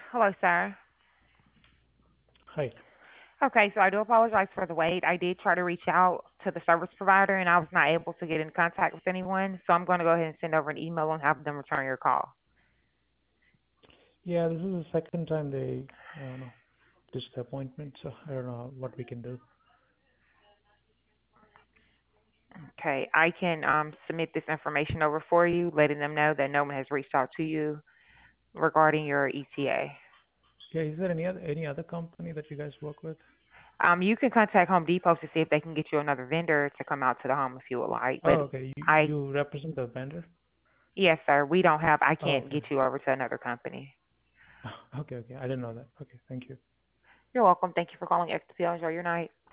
Hello, sir. Hi. Okay, so I do apologize for the wait. I did try to reach out to the service provider and I was not able to get in contact with anyone. So I'm going to go ahead and send over an email and have them return your call. Yeah, this is the second time they no, disappointment, so I don't know what we can do. Okay, I can submit this information over for you, letting them know that no one has reached out to you regarding your ETA. Yeah, is there any other company that you guys work with? You can contact Home Depot to see if they can get you another vendor to come out to the home if you would like. Oh, But okay. You I, you represent the vendor? yes, sir, we don't have, I Oh, can't okay. get you over to another company. Okay, okay. I didn't know that. Okay, thank you. You're welcome. Thank you for calling XPL. Enjoy your night.